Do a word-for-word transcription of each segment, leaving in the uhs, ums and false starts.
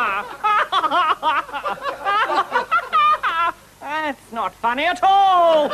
That's not funny at all.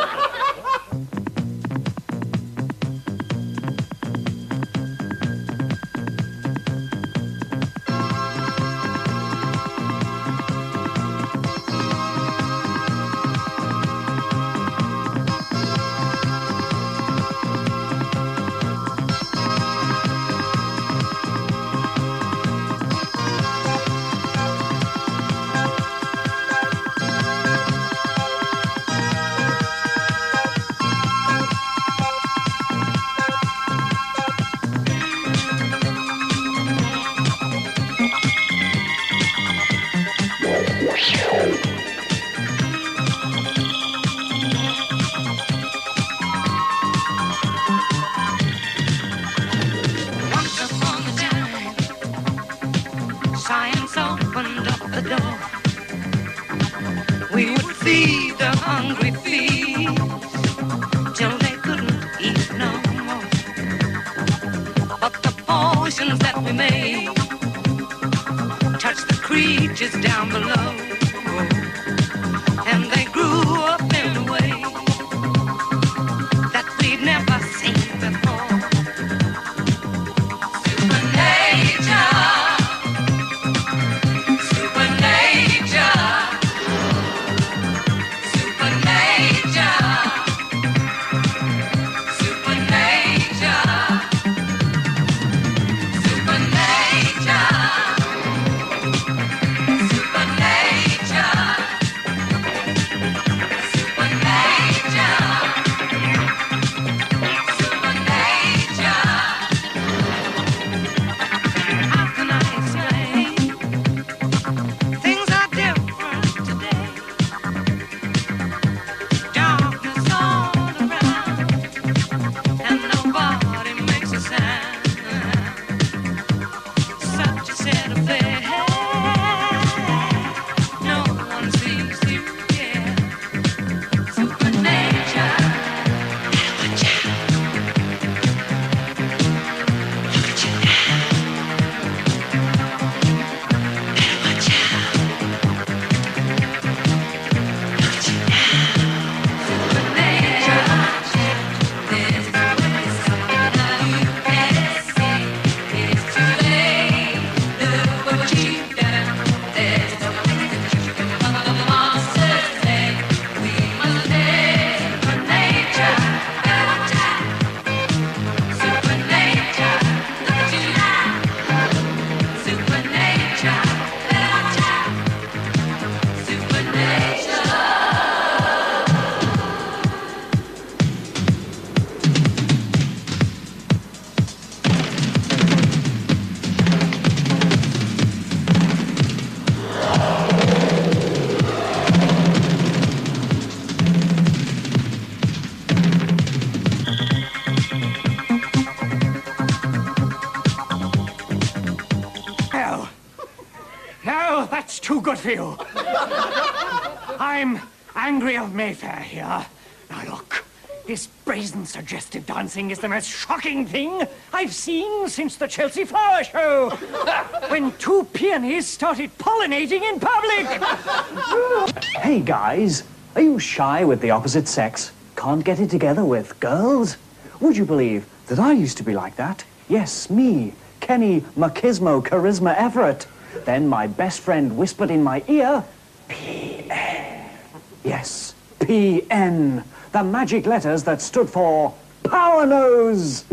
Science opened up the door. We would feed the hungry feast till they couldn't eat no more. But the potions that we made touched the creatures down below, and they grew up in a way that we'd never seen before. That's too good for you. I'm Angry of Mayfair here. Now look, this brazen suggestive dancing is the most shocking thing I've seen since the Chelsea Flower Show, when two peonies started pollinating in public. Hey guys, are you shy with the opposite sex? Can't get it together with girls? Would you believe that I used to be like that? Yes, me, Kenny Machismo Charisma Everett. Then my best friend whispered in my ear, P N. Yes, P N. The magic letters that stood for Power Nose.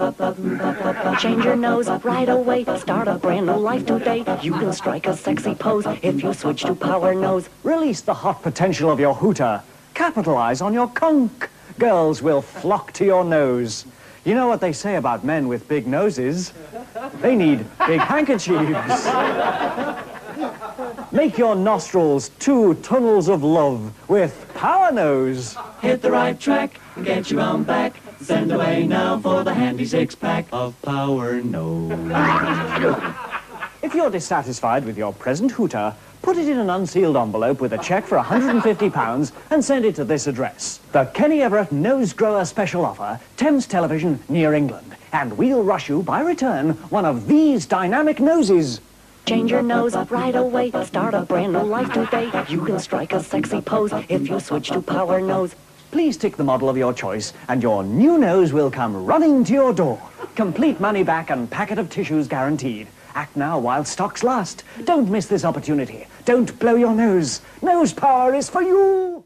Change your nose right away. Start a brand new life today. You can strike a sexy pose if you switch to Power Nose. Release the hot potential of your hooter. Capitalize on your conch. Girls will flock to your nose. You know what they say about men with big noses? They need big handkerchiefs. Make your nostrils two tunnels of love with Power Nose. Hit the right track, get you on back. Send away now for the handy six-pack of Power Nose. If you're dissatisfied with your present hooter, put it in an unsealed envelope with a check for one hundred fifty pounds and send it to this address. The Kenny Everett Nose Grower Special Offer, Thames Television, near England. And we'll rush you by return one of these dynamic noses. Change your nose right away. Start a brand new life today. You can strike a sexy pose if you switch to Power Nose. Please tick the model of your choice, and your new nose will come running to your door. Complete money back and packet of tissues guaranteed. Act now while stocks last. Don't miss this opportunity. Don't blow your nose. Nose power is for you.